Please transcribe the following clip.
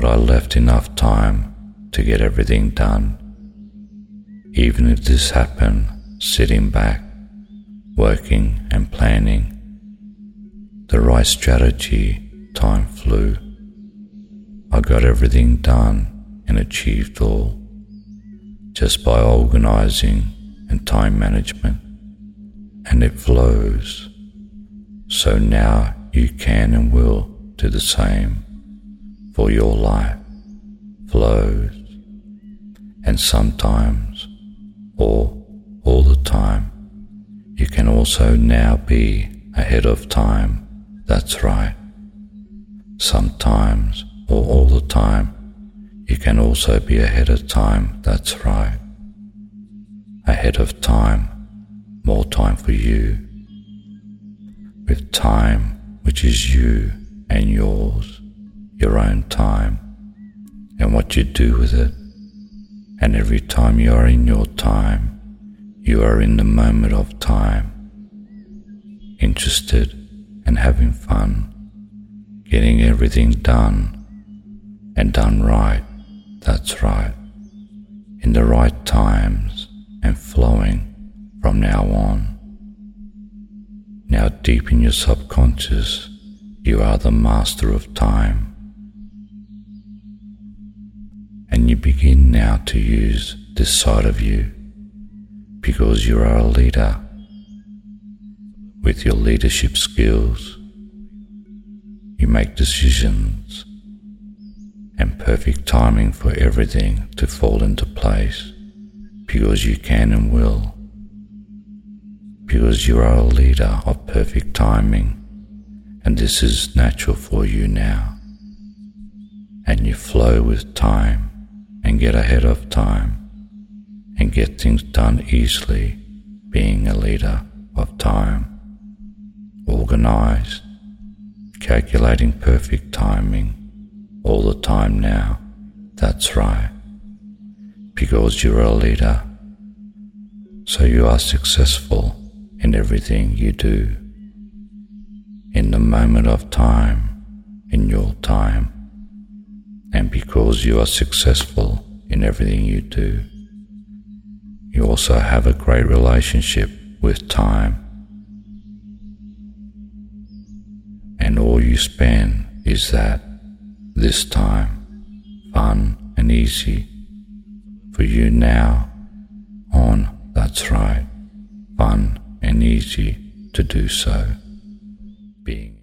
I left enough time to get everything done. Even if this happened sitting back, working and planning the right strategy, time flew. I got everything done and achieved all just by organizing and time management, and it flows. So now you can and will do the same, for your life flows. And sometimes, or all the time, you can also now be ahead of time. That's right. Sometimes, or all the time, you can also be ahead of time. That's right. Ahead of time, more time for you, with time which is you and yours, your own time, and what you do with it. And every time you are in your time, you are in the moment of time, interested and having fun, getting everything done and done right. That's right. In the right times and flowing from now on. Now deep in your subconscious, you are the master of time. And you begin now to use this side of you because you are a leader. With your leadership skills, you make decisions and perfect timing for everything to fall into place because you can and will. Because you are a leader of perfect timing, and this is natural for you now. And you flow with time and get ahead of time and get things done easily, being a leader of time, organized, calculating perfect timing all the time now. That's right. Because you're a leader, so you are successful in everything you do, in the moment of time, in your time. And because you are successful in everything you do, you also have a great relationship with time. And all you spend is this time, fun and easy, for you now on. That's right, fun and easy to do so, being